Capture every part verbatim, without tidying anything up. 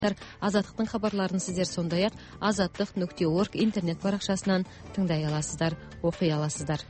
Азаттықтың хабарларын сіздер сондай-ақ азаттық нүкте орг интернет парақшасынан тыңдай аласыздар, оқи аласыздар.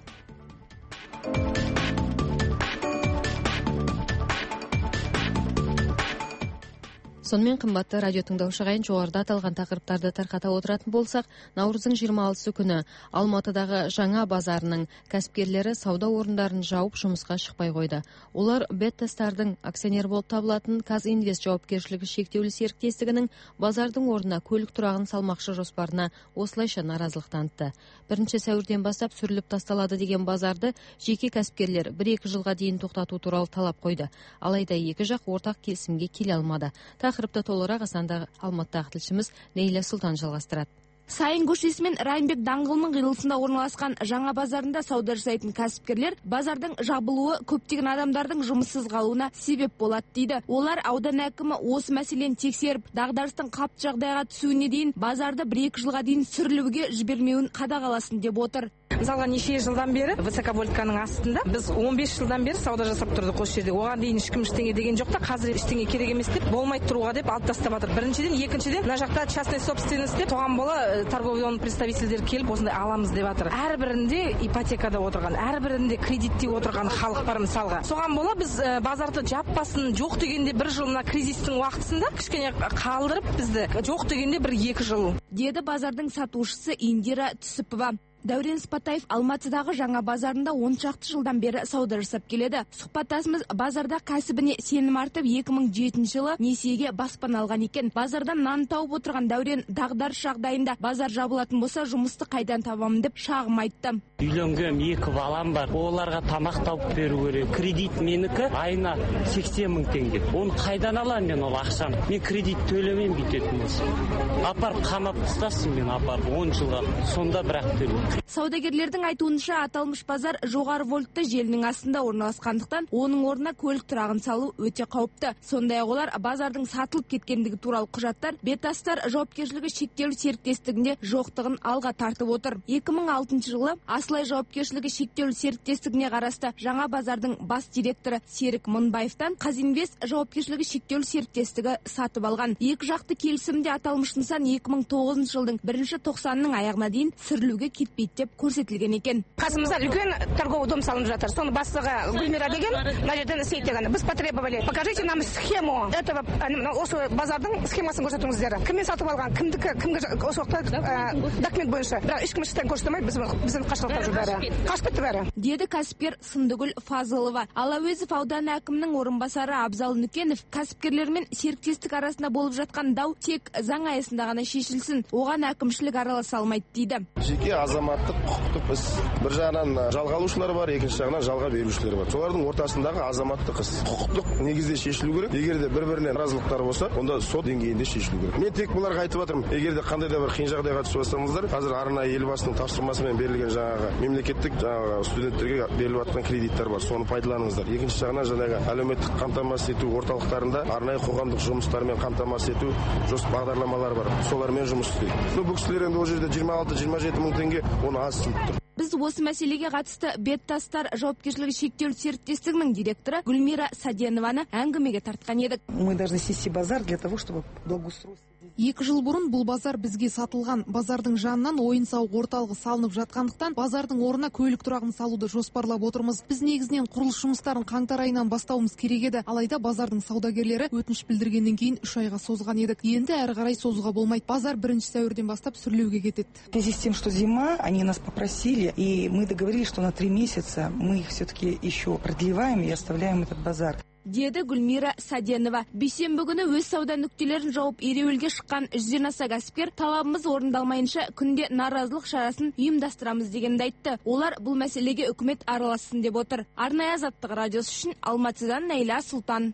Сонымен қымбатты радио тыңдаушы ағайын, жоғарыда аталған тақырыптарды тарқата отыратын болсақ, наурыздың жиырма алтысы күні Алматыдағы жаңа базарының кәсіпкерлері сауда орындарын жауып жұмысқа шықпай қойды. Олар Беттастардың акционер болып табылатын Казинвест жауапкершілігі шектеулі серіктестігінің базардың орнына көлік тұрағын салмақшы жоспарына осылайша наразылық танытты. Бірінші сәуірден бастап сүріліп тасталады деген базарды жеке кәсіпкерлер бір-екі жылға дейін тоқтату туралы талап қойды. Алайда екі жақ ортақ келісімге келе алмады. Тақырыпты толығырақ Асандағы Алматыдағы тілшіміз Нейля Сұлтан жалғастырады. Сайын көшесі мен Райымбек даңғылының қиылысында орналасқан жаңа базарында сауда жасайтын кәсіпкерлер базардың жабылуы көптеген адамдардың жұмыссыз қалуына себеп болады дейді. Олар аудан әкімі осы мәселені тексеріп, дағдарыстың қапты жағдайға түсуіне дейін базарды бір-екі жылға дейін сүрілуге жібермеуін қадағаласын деп отыр. Мысалға неше жылдан бері высоковольтканың астында біз он бес жылдан бері сауда жасап тұрдық осы жерде. Оған дейін ешкім ештеңе деген жоқ та, қазір ештеңе керек емес деп, болмай тұруға деп алып тастап жатыр. Біріншіден, екіншіден, мына жақта частный собственность деп тоған бола торговый представительдер келіп осындай аламыз деп жатыр. Әрбірінде ипотекада отырған, әрбірінде кредитте отырған халық бар мысалға. Соған бола біз базарды жаппасын, жоқ дегенде бір жыл, мына кризистің уақытысында кішкене қалдырып бізді, жоқ дегенде бір екі жыл. Деді базардың сатушысы Индира Түсіпова. Дәурен Спатаев Алматыдағы жаңа базарында он шақты жылдан бері сауда жасап келеді. Сұхбаттасымыз базарда кәсібіне сенім артып екі мың жетінші жылы несиеге баспана алған екен. Базардан нан тауып отырған Дәурен дағдарыс жағдайында базар жабылатын болса жұмысты қайдан табамын деп шағым айтты. Үйленгем, екі балам бар. Оларға тамақ тауып беру керек. Кредит менікі айына сексен мың теңге. Оны қайдан алам мен ол ақшам? Мен кредит төлемеймін бүйтетін болса. Апарып қамап тастасын мен апарып он жылға. Сонда бірақ төлеймін. Саудагерлердің айтуынша аталмыш базар жоғары вольтты желінің астында орналасқандықтан оның орнына көлік тұрағын салу өте қауіпті. Сондай-ақ олар базардың сатылып кеткендігі туралы құжаттар Беттастар жауапкершілігі шектеулі серіктестігінде жоқтығын алға тартып отыр. екі мың алтыншы жылы Асылай жауапкершілігі шектеулі серіктестігіне қарасты жаңа базардың бас директоры Серік Мыңбаевтан Казинвест жауапкершілігі шектеулі серіктестігі сатып алған. Екі жақты келісімде аталмыш нысан екі мың тоғызыншы жылдың бірінші тоқсанының аяғына дейін сүрілуге кетпейді деп көрсетілген екен. Қасымызда үлкен торговый дом салынып жатыр. Соны бастығы Гүлмира деген, мына жерден сейт деген. Біз потребовали. Покажите нам схему этого, осы базардың схемасын көрсетіңіздер. Кіммен сатып алған, кімдікі, кімге осы уақытта документ бойынша. Бірақ ешкім ештеңе көрсетемей, біздің қашықтықтар жүр бәрі. Қашып кетті бәрі. Деді кәсіпкер Сындыгүл Фазылова. Ал Әуезов ауданы әкімінің орынбасары Абзал Нүкенов кәсіпкерлер мен серіктестік арасында болып жатқан дау тек заң аясында ғана шешілсін. Оған әкімшілік араласа алмайды дейді. Жеке азаматтық құқықтық іс. Бір жағынан жалға алушылар бар, екінші жағынан жалға берушілер бар. Солардың ортасындағы азаматтық іс. Құқықтық негізде шешілу керек. Егер де бір-бірінен наразылықтар болса, онда сот деңгейінде шешілу керек. Мен тек бұларға айтып жатырмын. Егер де қандай да бір қиын жағдайға түсіп жатсаңыздар, қазір арнайы елбасының тапсырмасымен берілген жаңағы мемлекеттік жаңағы студенттерге беріліп жатқан кредиттер бар. Соны пайдаланыңыздар. Екінші жағынан жаңағы әлеуметтік қамтамасыз ету орталықтарында арнайы қоғамдық жұмыстармен қамтамасыз ету жоспар бағдарламалар бар. Солармен жұмыс істейді. Ну, бұл кісілер енді ол жерде жиырма алты жиырма жеті мың теңге оны аз сынып тұр. Біз осы мәселеге қатысты Беттастар жауапкершілігі шектеулі серіктестігінің директоры Гүлмира Саденованы әңгімеге тартқан едік. Мы должны снести базар для того, чтобы благоустройство. Екі жыл бұрын бұл базар бізге сатылған. Базардың жанынан ойын-сауық орталығы салынып жатқандықтан базардың орнына көлік тұрағын салуды жоспарлап отырмыз. Біз негізінен құрылыс жұмыстарын қаңтар айынан бастауымыз керек еді. Алайда базардың саудагерлері өтініш білдіргеннен кейін үш айға созған едік. Енді әрі қарай созуға болмайды. Базар бірінші сәуірден бастап сүрілуге кетеді. В связи с тем, что зима, они нас попросили, и мы договорились, что на три месяца мы их все-таки еще продлеваем и оставляем этот базар. Деді Гүлмира Саденова. Бейсенбі күні өз сауда нүктелерін жауып ереуілге шыққан жүзден аса кәсіпкер талабымыз орындалмайынша күнде наразылық шарасын ұйымдастырамыз дегенді айтты. Олар бұл мәселеге үкімет аралассын деп отыр. Арнайы Азаттық радиосы үшін Алматыдан Нейля Сұлтан.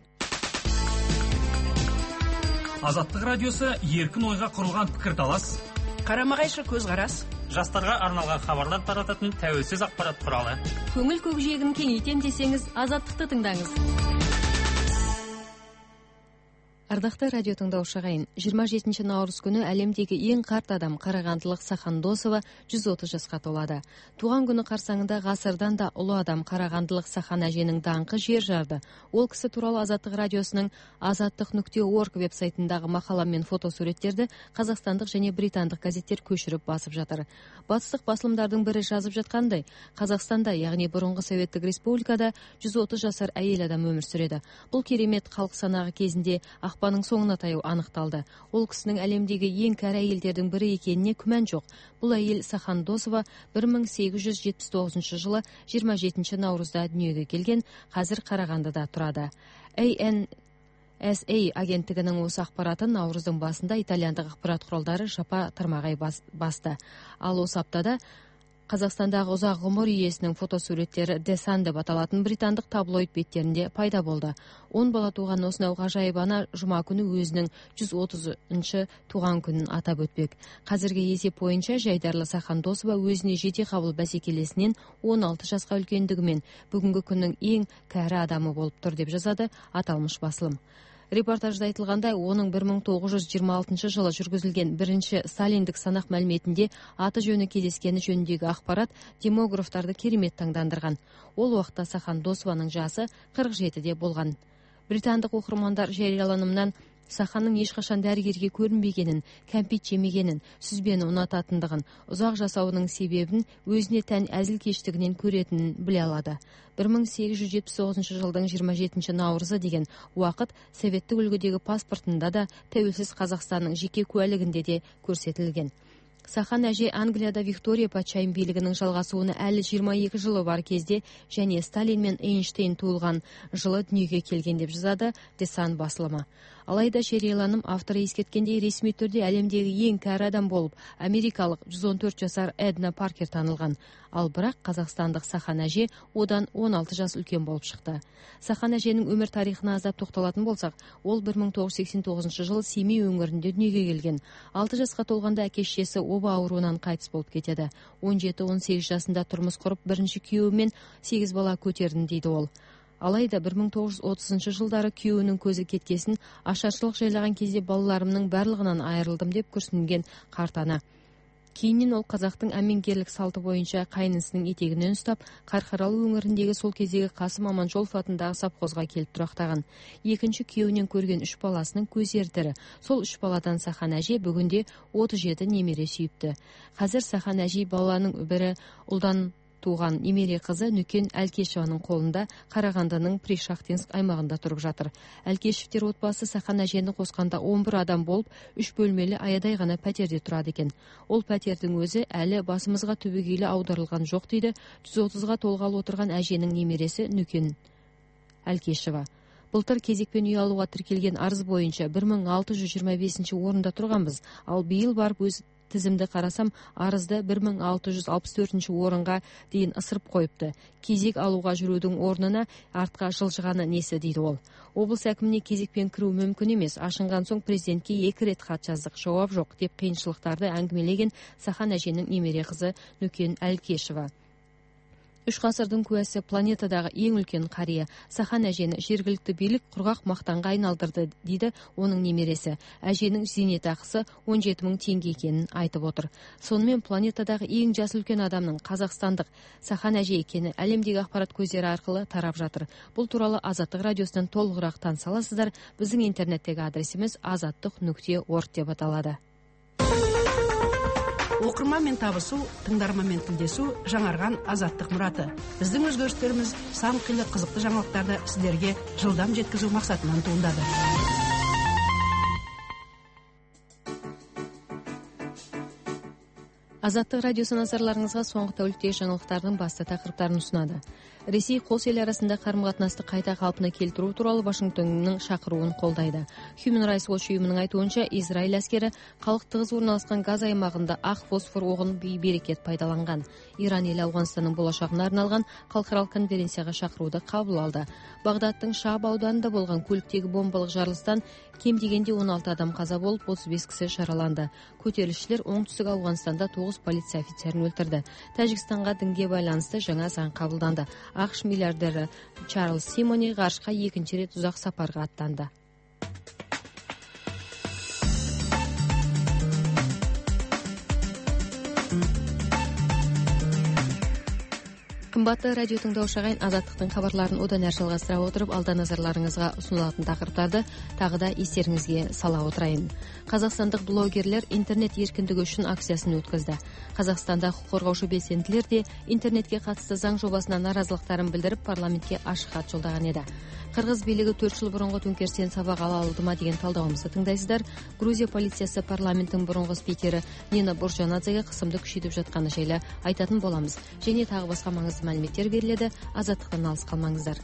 Азаттық радиосы еркін ойға құрылған пікірталас, қарама-қайшы көзқарас, жастарға арналған хабарлар тарататын тәуелсіз ақпарат құралы. Көңіл көкжиегін кеңейтем десеңіз, Азаттықты тыңдаңыз. Ардақты радио тыңдаушы ағайын, жиырма жетінші наурыз күні әлемдегі ең қарт адам қарағандылық Сахан Досова жүз отыз жасқа толады. Туған күні қарсаңында ғасырдан да ұлы адам қарағандылық Сахан әженің даңқы жер жарды. Ол кісі туралы Азаттық радиосының азаттық нүкте орг веб-сайтындағы мақала мен фотосуреттерді қазақстандық және британдық газеттер көшіріп басып жатыр. Батыстық басылымдардың бірі жазып жатқандай, Қазақстанда, яғни бұрынғы Советтік Республикада жүз отыз жасар әйел адам өмір сүреді. Бұл керемет халық санағы кезінде ақпанның соңына таяу анықталды. Ол кісінің әлемдегі ең кәрі әйелдердің бірі екеніне күмән жоқ. Бұл әйел Сахан Досова бір мың сегіз жүз жетпіс тоғызыншы жылы жиырма жетінші наурызда дүниеге келген, қазір Қарағандыда тұрады. эй эн эс эй агенттігінің осы ақпаратын наурыздың басында итальяндық ақпарат құралдары жапа тырмағай басты. Ал осы аптада Қазақстандағы ұзақ ғұмыр иесінің фотосуреттері The Sun деп аталатын британдық таблоид беттерінде пайда болды. он бала туған осынау ғажайып ана жұма күні өзінің жүз отызыншы туған күнін атап өтпек. Қазіргі есеп бойынша Жайдарлы Сахан Досова өзіне жете қабыл бәсекелесінен он алты жасқа үлкендігімен бүгінгі күннің ең кәрі адамы болып тұр деп жазады аталмыш басылым. Репортажда айтылғандай, оның бір мың тоғыз жүз жиырма алтыншы жылы жүргізілген бірінші сталиндік санақ мәліметінде аты жөні кездескені жөніндегі ақпарат демографтарды керемет таңдандырған. Ол уақытта Сахан Досованың жасы қырық жетіде болған. Британдық оқырмандар жарияланымнан Саханның ешқашан дәрігерге көрінбегенін, кәмпит жемегенін, сүзбені ұнататындығын, ұзақ жасауының себебін өзіне тән әзіл кештігінен көретінін біле алады. бір мың сегіз жүз жетпіс тоғызыншы жылдың жиырма жетінші наурызы деген уақыт советтік үлгідегі паспортында да тәуелсіз Қазақстанның жеке куәлігінде де көрсетілген. Сахан әже Англияда Виктория патшайым билігінің жалғасуына әлі жиырма екі жылы бар кезде және Сталин мен Эйнштейн туылған жылы дүниеге келген деп жазады The Sun басылымы. Алайда жарияланым авторы ескерткендей ресми түрде әлемдегі ең кәрі адам болып америкалық жүз он төрт жасар Эдна Паркер танылған. Ал бірақ қазақстандық Сахан әже одан он алты жас үлкен болып шықты. Сахан әженің өмір тарихына аздап тоқталатын болсақ, ол бір мың тоғыз жүз сексен тоғызыншы жылы Семей өңірінде дүниеге келген. алты жасқа толғанда әке-шешесі оба ауруынан қайтыс болып кетеді. он жеті он сегіз жасында тұрмыс құрып, бірінші күйеуімен сегіз бала көтердім дейді ол. Алайда бір мың тоғыз жүз отызыншы жылдары күйеуінің көзі кеткесін, ашаршылық жайлаған кезде балаларымның барлығынан айырылдым деп күрсінген қарт ана. Кейіннен ол қазақтың әмеңгерлік салты бойынша қайнысының етегінен ұстап, Қарқаралы өңіріндегі сол кездегі Қасым Аманжолов атындағы совхозға келіп тұрақтаған. Екінші күйеуінен көрген үш баласының көздері тірі. Сол үш баладан Сахан әже бүгінде отыз жеті немере сүйіпті. Қазір Сахан әже баланың бірі ұлдан туған немере қызы Нүкен Әлкешеваның қолында Қарағандының Пришахтинск аймағында тұрып жатыр. Әлкешевтер отбасы Сахан әжені қосқанда он бір адам болып, үш бөлмелі аядай ғана пәтерде тұрады екен. Ол пәтердің өзі әлі басымызға түбегейлі аударылған жоқ дейді жүз отызға толғалы отырған әженің немересі Нүкен Әлкешева. Былтыр кезекпен үй алуға тіркелген арыз бойынша бір мың алты жүз жиырма бесінші орында тұрғанбыз, ал биыл барып өз тізімді қарасам, арызды бір мың алты жүз алпыс төртінші орынға дейін ысырып қойыпты. Кезек алуға жүрудің орнына артқа жылжығаны несі дейді ол. Облыс әкіміне кезекпен кіру мүмкін емес. Ашынған соң президентке екі рет хат жаздық, жауап жоқ деп қиыншылықтарды әңгімелеген Сахан әженің немере қызы Нүкен Әлкешева. Үш ғасырдың куәсі, планетадағы ең үлкен қария Сахан әжені жергілікті билік құрғақ мақтанға айналдырды дейді оның немересі. Әженің зейнетақысы он жеті мың теңге екенін айтып отыр. Сонымен планетадағы ең жас үлкен адамның қазақстандық Сахан әже екені әлемдегі ақпарат көздері арқылы тарап жатыр. Бұл туралы Азаттық радиосынан толығырақ таныса аласыздар. Біздің интернеттегі адресіміз азаттық нүкте орг деп аталады. Оқырманмен табысу, тыңдарманмен тілдесу жаңарған азаттық мұраты. Біздің өзгерістеріміз сан қилы қызықты жаңалықтарды сіздерге жылдам жеткізу мақсатынан туындады. Азаттық радиосы назарларыңызға соңғы тәуліктегі жаңалықтардың басты тақырыптарын ұсынады. Ресей қос ел арасында қарым-қатынасты қайта қалпына келтіру туралы Вашингтонның шақыруын қолдайды. Human Rights Watch ұйымының айтуынша, Израиль әскері халық тығыз орналасқан Газ аймағында ақ фосфор оғын бей-берекет пайдаланған. Иран елі Ауғанстанның болашағына арналған халықаралық конференцияға шақыруды қабыл алды. Бағдадтың Шааб ауданында болған көліктегі бомбалық жарылыстан кем дегенде он алты адам қаза болып, отыз бес кісі жараланды. Көтерілісшілер оңтүстік Ауғанстанда тоғыз полиция офицерін өлтірді. Тәжікстанға дінге байланысты жаңа заң қабылданды. ақш миллиардері Чарльз Симони ғарышқа екінші рет ұзақ сапарға аттанды. Қымбатты радио тыңдаушы ағайын, Азаттықтың хабарларын одан әрі жалғастыра отырып, алда назарларыңызға ұсынылатын тақырыптарды тағы да естеріңізге сала отырайын. Қазақстандық блогерлер интернет еркіндігі үшін акциясын өткізді. Қазақстанда құқық қорғаушы белсенділер де интернетке қатысты заң жобасына наразылықтарын білдіріп, парламентке ашық хат жолдаған еді. Қырғыз билігі төрт жыл бұрынғы төңкерістен сабақ ала алды ма деген талдауымызды тыңдайсыздар. Грузия полициясы парламенттің бұрынғы спикері Нина Буржанадзеге қысымды күшейтіп жатқаны жайлы айтатын боламыз. Және тағы басқа маңызды мәліметтер беріледі. Азаттықтан алыс қалмаңыздар.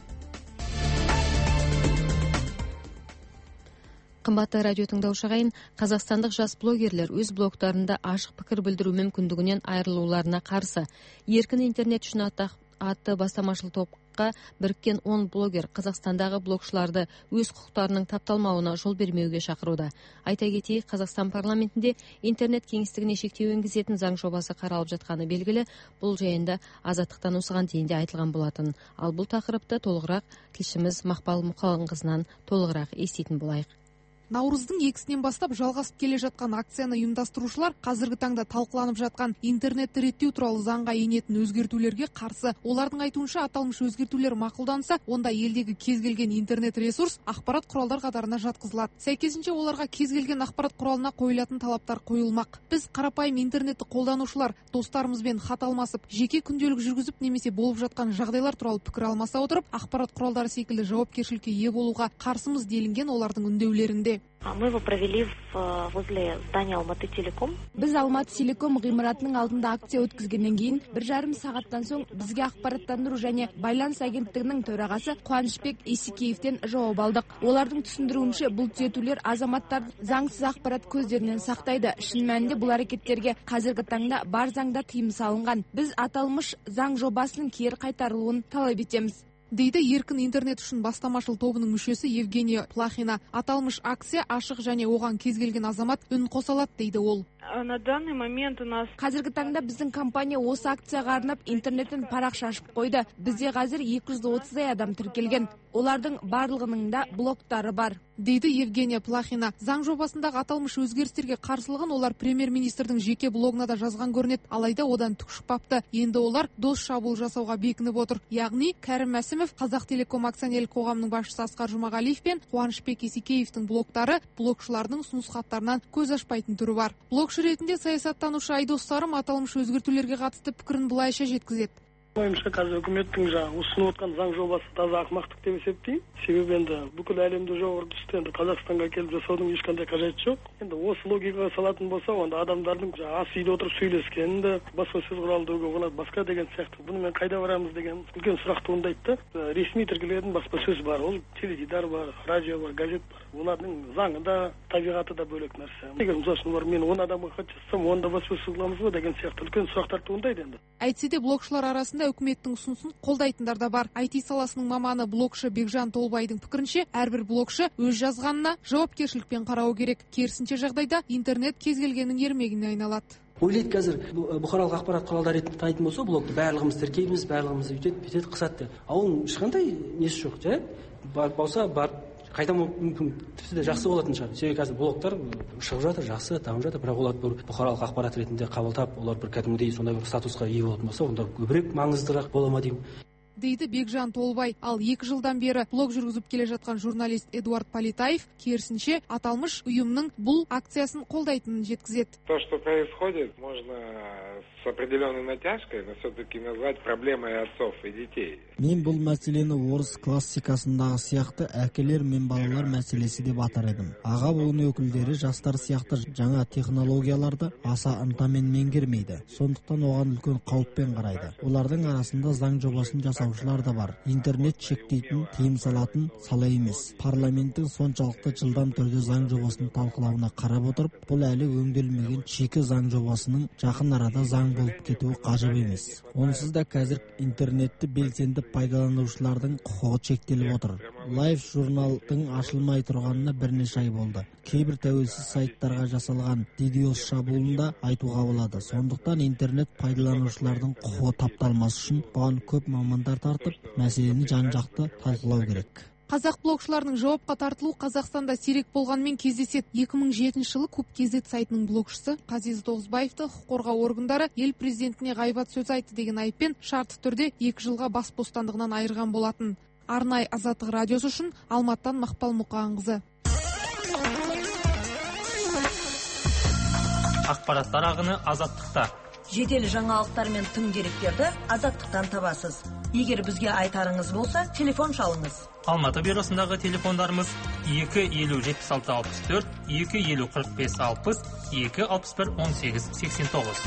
Қымбатты радио тыңдаушы ағайын, қазақстандық жас блогерлер өз блогтарында ашық пікір білдіру мүмкіндігінен айырылуларына қарсы. Еркін интернет үшін атты бастамашыл топқа біріккен он блогер Қазақстандағы блогшыларды өз құқықтарының тапталмауына жол бермеуге шақыруда. Айта кетейік, Қазақстан парламентінде интернет кеңістігіне шектеу енгізетін заң жобасы қаралып жатқаны белгілі. Бұл жайында Азаттықтан осыған дейін де айтылған болатын. Ал бұл тақырыпты толығырақ тілшіміз Мақпал Мұқалыңқызынан толығырақ еститін болайық. Наурыздың екісінен бастап жалғасып келе жатқан акцияны ұйымдастырушылар қазіргі таңда талқыланып жатқан интернетті реттеу туралы заңға енетін өзгертулерге қарсы. Олардың айтуынша, аталмыш өзгертулер мақұлданса, онда елдегі кез келген интернет ресурс ақпарат құралдар қатарына жатқызылады. Сәйкесінше оларға кез келген ақпарат құралына қойылатын талаптар қойылмақ. Біз қарапайым интернетті қолданушылар достарымызбен хат алмасып, жеке күнделік жүргізіп немесе болып жатқан жағдайлар туралы пікір алмаса отырып, ақпарат құралдары секілді жауапкершілікке ие болуға қарсымыз делінген олардың үндеулерінде. Мы его провели возле здания Алматы Телеком. Біз Алматы Телеком ғимаратының алдында акция өткізгеннен кейін бір жарым сағаттан соң бізге ақпараттандыру және байланыс агенттігінің төрағасы Қуанышбек Исекеевтен жауап алдық. Олардың түсіндіруінше, бұл түзетулер азаматтарды заңсыз ақпарат көздерінен сақтайды. Шын мәнінде бұл әрекеттерге қазіргі таңда бар заңда тыйым салынған. Біз аталмыш заң жобасының кері қайтарылуын талап етеміз, дейді еркін интернет үшін бастамашыл тобының мүшесі Евгения Плахина. Аталмыш акция ашық және оған кез келген азамат үн қоса алады, дейді ол. На данный момент у нас қазіргі таңда біздің компания осы акцияға арнап интернеттен парақша ашып қойды. Бізде қазір екі жүз отыздай адам тіркелген. Олардың барлығының да блогтары бар, дейді Евгения Плахина. Заң жобасындағы аталмыш өзгерістерге қарсылығын олар премьер-министрдің жеке блогына да жазған көрінеді, алайда одан түк шықпапты. Енді олар дос шабуыл жасауға бекініп отыр. Яғни Кәрім Мәсімов, Қазақтелеком акционерлік қоғамының басшысы Асқар Жұмағалиев пен Қуанышбек Исекеевтің блогтары блогшылардың ұсыныс хаттарынан көз ашпайтын түрі бар. Блогшы ретінде саясаттанушы Айдос Сарым аталмыш өзгертулерге қатысты пікірін былайша жеткізеді. Ойымша, қазір үкіметтің жаңағы ұсынып отқан заң жобасы таза ақымақтық деп есептеймін. Себебі енді бүкіл әлемде жоғары түсті, енді Қазақстанға келіп жасаудың ешқандай қажеті жоқ. Енді осы логикаға салатын болса, онда адамдардың ас үйде отырып сөйлескенді, баспасөз құралдауға болады, басқа деген сияқты. Бұны мен қайда барамыз деген үлкен сұрақ туындайды да. Ресми тіркелетін баспасөз бар, ол теледидар бар, радио бар, газет бар. Олардың заңы да, табиғаты да бөлек нәрсе. Егер мысалы мен он адамға хат жазсам, онда баспасөз қыламыз ба деген сияқты үлкен сұрақтар туындайды енді. Әйтсе де блогшылар арасында үкіметтің ұсынысын қолдайтындар да бар. ай ти саласының маманы блогшы Бекжан Толбайдың пікірінше, әрбір блогшы өз жазғанына жауапкершілікпен қарау керек. Керісінше жағдайда интернет кез келгеннің ермегіне айналады. Ойлайды қазір бұқаралық ақпарат құралдары айтатын болса, блогты барлығымыз тіркейміз, барлығымыз үйтеді, бүйтеді, қысады. А оның ешқандай несі жоқ, жай болса бар қайта мүмкін тіпті де жақсы болатын шығар. Себебі қазір блогтар шығып жатыр, жақсы дамып жатыр, бірақ олар бір бұқаралық ақпарат ретінде қабылдап, олар бір кәдімгідей сондай бір статусқа ие болатын болса, онда көбірек маңыздырақ бола ма деймін, дейді Бекжан Толбай. Ал екі жылдан бері блог жүргізіп келе жатқан журналист Эдуард Политаев керісінше аталмыш ұйымның бұл акциясын қолдайтынын жеткізеді. То, что происходит, можно с определенной натяжкой, но все-таки назвать проблемой отцов и детей. Мен бұл мәселені орыс классикасындағы сияқты әкелер мен балалар мәселесі деп атар едім. Аға буын өкілдері жастар сияқты жаңа технологияларды аса ынтамен меңгермейді. Сондықтан оған үлкен қауіппен қарайды. Олардың арасында заң жобасын жасаушылар да бар. Интернет шектейтін, тыйым салатын сала емес. Парламенттің соншалықты жылдам түрде заң жобасын талқылауына қарап отырып, бұл әлі өңделмеген шикі заң жобасының жақын арада заң болып кетуі ғажап емес. Онсыз да қазір интернетті белсенді пайдаланушылардың құқығы шектеліп отыр. Лайф журналдың ашылмай тұрғанына бірнеше ай болды. Кейбір тәуелсіз сайттарға жасалған DDoS шабуылында айтуға болады. Сондықтан интернет пайдаланушылардың құқығы тапталмас үшін бұған көп мамандар тартып, мәселені жан-жақты талқылау керек. Қазақ блогшыларының жауапқа тартылу Қазақстанда сирек болғанмен кездеседі. екі мың жетінші жылы Куб кз сайтының блогшысы Қазиз Тоғызбаевты құқық қорғау органдары ел президентіне ғайбат сөз айтты деген айыппен шартты түрде екі жылға бас бостандығынан айырған болатын. Арнай Азаттық радиосы үшін Алматтан Мақпал Мұқанқызы. Ақпараттар ағыны Азаттықта. Жедел жаңалықтар мен тың деректерді Азаттықтан табасыз. Егер бізге айтарыңыз болса, телефон шалыңыз. Алматы бюросындағы телефондарымыз екі елу жетпіс алты алпыс төрт, екі елу қырық бес алпыс, екі алпыс бір он сегіз сексен тоғыз.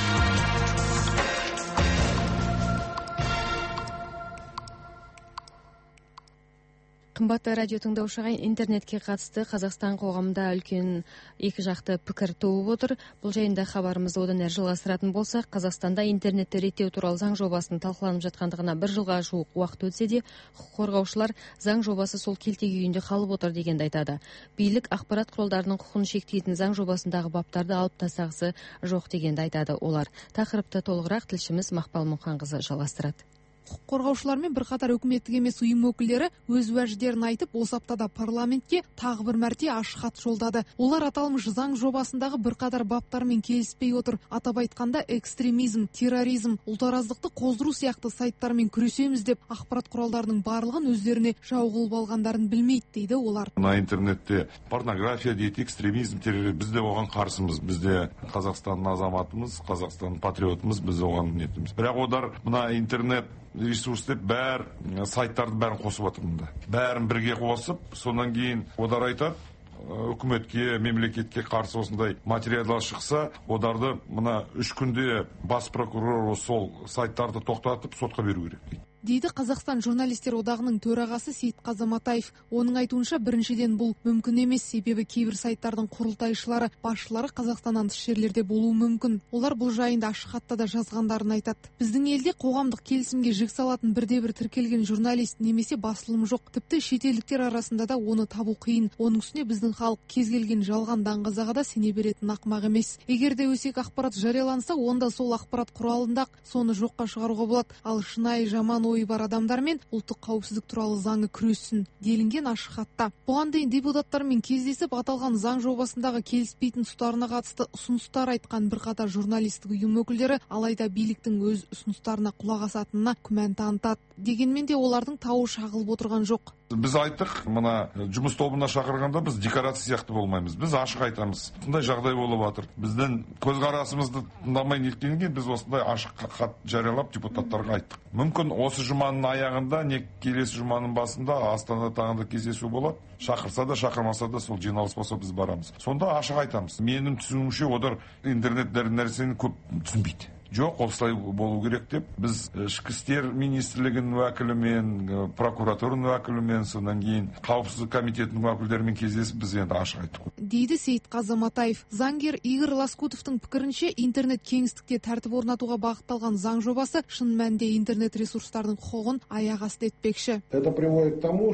Қымбатты радио тыңдаушыға, интернетке қатысты Қазақстан қоғамында үлкен екі жақты пікір туып отыр. Бұл жайында хабарымызды одан әрі жалғастыратын болсақ, Қазақстанда интернетті реттеу туралы заң жобасының талқыланып жатқандығына бір жылға жуық уақыт өтсе де, құқық қорғаушылар заң жобасы сол келтек күйінде қалып отыр дегенді айтады. Билік ақпарат құралдарының құқығын шектейтін заң жобасындағы баптарды алып тастағысы жоқ дегенді айтады олар. Тақырыпты толығырақ тілшіміз Мақпал Мұқанқызы жалғастырады. Құқық қорғаушылар мен бірқатар үкіметтік емес ұйым өкілдері өз уәждерін айтып, осы аптада парламентке тағы бір мәрте ашық хат жолдады. Олар аталмыш заң жобасындағы бірқатар баптармен келіспей отыр. Атап айтқанда, экстремизм, терроризм, ұлтараздықты қоздыру сияқты сайттармен күресеміз деп, ақпарат құралдарының барлығын өздеріне жау қылып алғандарын білмейді дейді олар. Мына интернетте порнография дейді, экстремизм, терроризм, біз де оған қарсымыз. Біз де Қазақстанның азаматымыз, Қазақстанның патриотымыз, біз оған нетіміз. Бірақ олар мына интернет ресурс деп бәр сайттарды бәрін қосып отыр мұнда. Бәрін бірге қосып, сонан кейін одар айтады, үкіметке, мемлекетке қарсы осындай материалдар шықса, одарды мына үш күнде бас прокурор сол сайттарды тоқтатып сотқа беру керек дейді. Дейді Қазақстан журналистер одағының төрағасы Сейітқазы Матаев. Оның айтуынша, біріншіден бұл мүмкін емес, себебі кейбір сайттардың құрылтайшылары, басшылары Қазақстаннан тыс жерлерде болуы мүмкін. Олар бұл жайында ашық хатта да жазғандарын айтады. Біздің елде қоғамдық келісімге жік салатын бірде-бір тіркелген журналист немесе басылым жоқ. Тіпті шетелдіктер арасында да оны табу қиын. Оның үстіне біздің халық кез келген жалған даңғазаға да сене беретін ақымақ емес. Егер де өсек ақпарат жарияланса, онда сол ақпарат құралында соны жоққа шығаруға болады. Ал шынайы жаман ойы бар адамдармен ұлттық қауіпсіздік туралы заңы күресін делінген ашық хатта. Бұған дейін депутаттармен кездесіп, аталған заң жобасындағы келіспейтін тұстарына қатысты ұсыныстар айтқан бірқатар журналистік ұйым өкілдері, алайда биліктің өз ұсыныстарына құлақ асатынына күмән танытады. Дегенмен де олардың тауы шағылып отырған жоқ. Біз айттық, мына жұмыс тобына шақырғанда біз декорация сияқты болмаймыз. Біз ашық айтамыз. Осындай жағдай болып жатыр. Біздің көзқарасымызды тыңдамай неткенге біз осындай ашық хат жариялап депутаттарға айттық. Мүмкін осы жұманың аяғында, не келесі жұманың басында Астана тағында кездесу болады. Шақырса да, шақырмаса да сол жиналыс болса біз барамыз. Сонда ашық айтамыз. Менің түсінуімше, олар интернет нәрсені көп түсінбейді. Жоқ, осылай болу керек деп, біз ішкі істер министрлігінің уәкілімен, прокуратураның уәкілімен, содан кейін қауіпсіздік комитетінің уәкілдерімен кездесіп, біз енді ашық айттық. Дейді Сейітқазы Матаев. Заңгер Игорь Лоскутовтың пікірінше, интернет кеңістікте тәртіп орнатуға бағытталған заң жобасы шын мәнінде интернет ресурстардың құқығын аяқ асты етпекші. Это приводит к тому,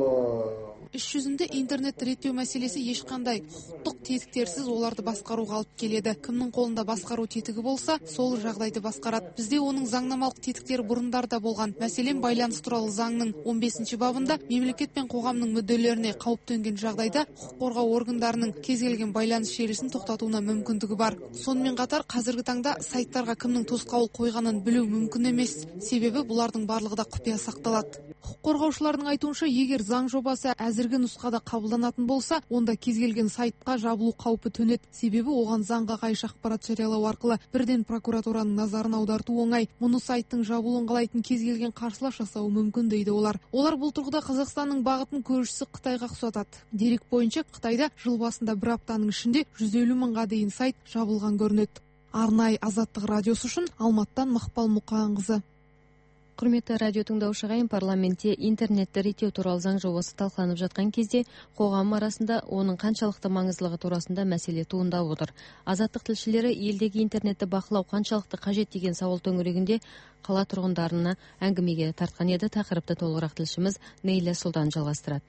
что Іс жүзінде интернет реттеу мәселесі ешқандай құқықтық тетіктерсіз оларды басқаруға алып келеді. Кімнің қолында басқару тетігі болса, сол жағдайды басқарады. Бізде оның заңнамалық тетіктері бұрындарда болған. Мәселен, байланыс туралы заңның он бесінші бабында мемлекет пен қоғамның мүдделеріне қауіп төнген жағдайда құқық қорғау органдарының кез келген байланыс желісін тоқтатуына мүмкіндігі бар. Сонымен қатар, қазіргі таңда сайттарға кімнің тосқауыл қойғанын білу мүмкін емес, себебі бұлардың барлығы да құпия сақталады. Құқық қорғаушылардың айтуынша, егер заң жобасы әзіргі нұсқада қабылданатын болса, онда кез келген сайтқа жабылу қаупі төнеді. Себебі оған заңға қайшы ақпарат жариялау арқылы бірден прокуратураның назарын аударту оңай. Мұны сайттың жабылуын қалайтын кез келген қарсылас жасауы мүмкін дейді олар. Олар бұл тұрғыда Қазақстанның бағытын көршісі Қытайға ұқсатады. Дерек бойынша, Қытайда жыл басында бір аптаның ішінде жүз елу мыңға дейін сайт жабылған көрінеді. Арнай Азаттық радиосы үшін Алматтан Мақпал Мұқанқызы. Құрметті радио тыңдаушыға, парламентте интернетті реттеу туралы заң жобасы талқыланып жатқан кезде қоғам арасында оның қаншалықты маңыздылығы турасында мәселе туындап отыр. Азаттық тілшілері елдегі интернетті бақылау қаншалықты қажет деген сауал төңірегінде қала тұрғындарына әңгімеге тартқан еді. Тақырыпты толығырақ тілшіміз Нейля Сұлтан жалғастырады.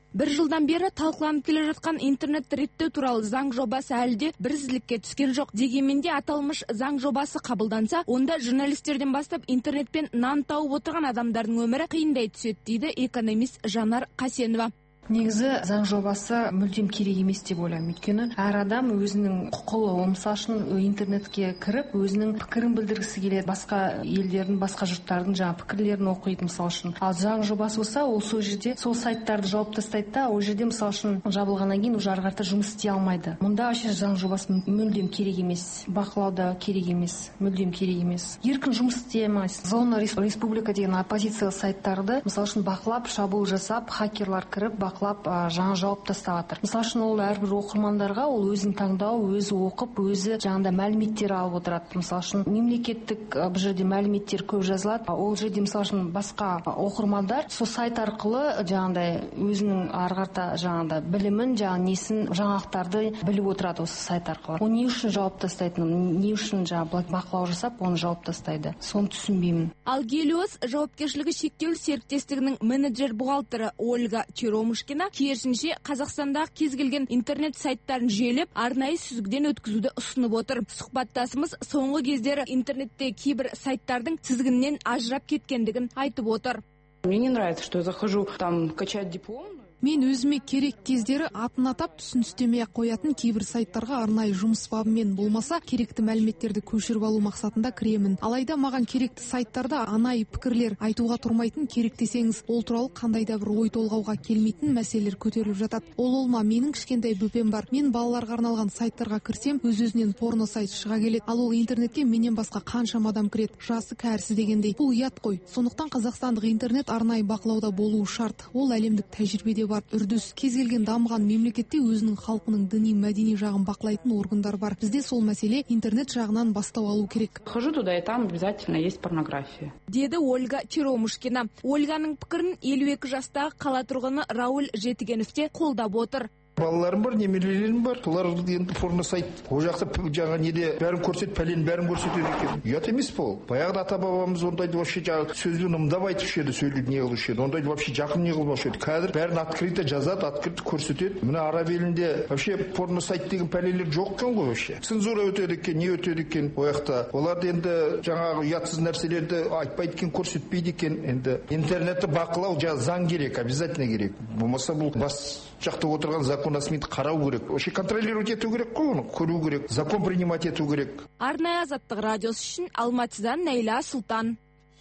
Бір жылдан бері талқыланып келе жатқан интернет реттеу туралы заң жобасы әлі де бірізділікке түскен жоқ. Дегенмен де аталмыш заң жобасы қабылданса, онда журналистерден бастап интернетпен нан тауып отырған адамдардың өмірі қиындай түседі, дейді экономист Жанар Қасенова. Негізі заң жобасы мүлдем керек емес деп ойлаймын. Өйткені әр адам өзінің құқылы, мысалы үшін интернетке кіріп, өзінің пікірін білдіргісі келеді, басқа елдердің, басқа жұрттардың жаңа пікірлерін оқиды, мысалы үшін. Ал заң жобасы болса, ол сол жерде сол сайттарды жауып тастайды да, ол жерде мысалы үшін жабылғаннан кейін уже ары қарата жұмыс істей алмайды. Мұнда вообще заң жобасы мүлдем керек емес, бақылауда керек емес, мүлдем керек емес. Еркін жұмыс істей алмайсыз. Зона республика деген оппозициялық сайттарды, мысалы үшін бақылап, шабуыл жасап, хакерлар кіріп, бақылап жаңа жауап тастап жатыр. Мысалы үшін ол әрбір оқырмандарға ол өзін таңдау, өзі оқып, өзі жаңағыда мәліметтер алып отырады. Мысалы үшін мемлекеттік бұл жерде мәліметтер көп жазылады. Ол жерде мысалы үшін басқа оқырмандар сол сайт арқылы жаңағыдай өзінің ары қарата жаңағыда білімін, жаңа несін, жаңалықтарды біліп отырады осы сайт арқылы. Ол не үшін жауап тастайды? Не үшін жаңа бақылау жасап, оны жауап тастайды? Соны түсінбеймін. Ал Гелиос жауапкершілігі шектеулі серіктестігінің менеджер бухгалтері Ольга Черемушкина керісінше Қазақстандағы кез келген интернет сайттарын жүйелеп, арнайы сүзгіден өткізуді ұсынып отыр. Сұхбаттасымыз соңғы кездері интернетте кейбір сайттардың тізгінінен ажырап кеткендігін айтып отыр. Мне не нравится, что я захожу там качать диплом. Мен өзіме керек кездері атын атап түсіністемей қоятын кейбір сайттарға арнайы жұмыс бабымен болмаса керекті мәліметтерді көшіріп алу мақсатында кіремін. Алайда маған керекті сайттарда анайы пікірлер айтуға тұрмайтын, керек десеңіз ол туралы қандай да бір ой толғауға келмейтін мәселелер көтеріліп жатады. Ол олма менің кішкентай бөпем бар. Мен балаларға арналған сайттарға кірсем, өз-өзінен порно сайт шыға келеді. Ал ол интернетке менен басқа қаншама адам кіреді, жасы кәрісі дегендей. Бұл ұят қой. Сондықтан қазақстандық интернет арнайы бақылауда болуы шарт. Ол әлемдік тәжірибеде бар. Үрдіс кез келген дамыған мемлекетте өзінің халқының діни мәдени жағын бақылайтын органдар бар. Бізде сол мәселе интернет жағынан бастау алу керек. Хожу туда, и там обязательно есть порнография. Деді Ольга Черемушкина. Ольганың пікірін елу екі жастағы қала тұрғыны Рауль Жетігенов те қолдап отыр. Балаларым бар, немерелерім бар. Олар енді порно сайт. Ол жақта жаңа неде бәрін көрсет, пәлен бәрін көрсетеді екен. Ұят емес пе ол? Баяғыда ата бабамыз ондайды вообще жаңа сөзбен ымдап айтушы еді, сөйлеп не қылушы еді. Ондайды вообще жақын не қылмаушы еді. Қазір бәрін открыто жазады, открыто көрсетеді. Мына араб елінде вообще порно сайт деген пәлелер жоқ екен ғой вообще. Цензура өтеді екен, не өтеді екен ол жақта. Оларды енді жаңағы ұятсыз нәрселерді айтпайды екен, көрсетпейді екен. Енді интернетті бақылау жаңа заң керек, обязательно керек. Болмаса бұл бас жақта отырған законосменді қарау керек. Вообще контролировать ету керек қой оны, көру керек, закон принимать ету керек. Арнайы азаттық радиосы үшін Алматыдан Нәйла Сұлтан.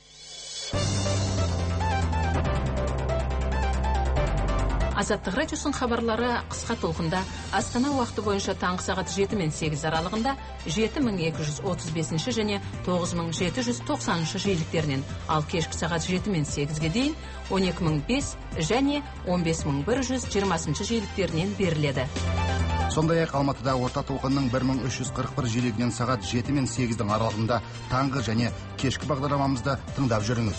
Азаттық радиосының хабарлары қысқа толқында Астана уақыты бойынша таңғы сағат жеті мен сегіз аралығында жеті мың екі жүз отыз бесінші және тоғыз мың жеті жүз тоқсаныншы жиіліктерінен, ал кешкі сағат жеті мен сегізге дейін он екі мың бес және он бес мың бір жүз жиырмасыншы жиіліктерінен беріледі. Сондай-ақ Алматыда орта толқынның бір мың үш жүз қырық бір жиілігінен сағат жеті мен сегіздің аралығында таңғы және кешкі бағдарламамызды тыңдап жүріңіз.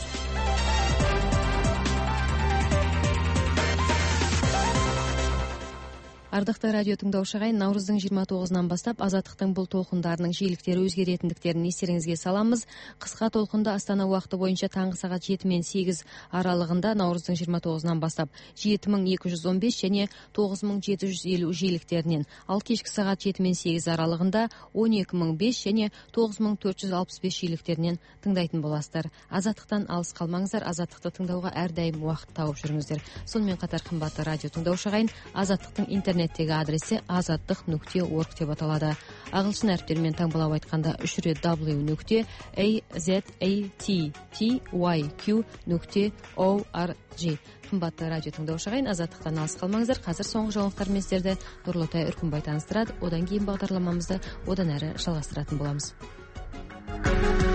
Ардақты радио тыңдаушы ағайын, наурыздың жиырма тоғызынан бастап азаттықтың бұл толқындарының жиіліктері өзгеретіндіктерін естеріңізге саламыз. Қысқа толқында Астана уақыты бойынша таңғы сағат жеті мен сегіз аралығында наурыздың жиырма тоғызынан бастап жеті мың екі жүз он бес және тоғыз мың жеті жүз елу жиіліктерінен, ал кешкі сағат жеті мен сегіз аралығында он екі мың бес және тоғыз мың төрт жүз алпыс бес жиіліктерінен тыңдайтын боласыздар. Азаттықтан алыс қалмаңыздар, азаттықты тыңдауға әрдайым уақыт тауып жүріңіздер. Сонымен қатар қымбатты радио тыңдаушы ағайын, азаттықтың интернет интернеттегі адресі азаттық нүкте орг деп аталады. Ағылшын әріптерімен таңбалап айтқанда үш рет w нүкте azattyq нүкте org. Қымбатты радио тыңдаушы ағайын, азаттықтан алыс қалмаңыздар. Қазір соңғы жаңалықтармен сіздерді Нұрлытай Үркімбай таныстырады. Одан кейін бағдарламамызды одан әрі жалғастыратын боламыз.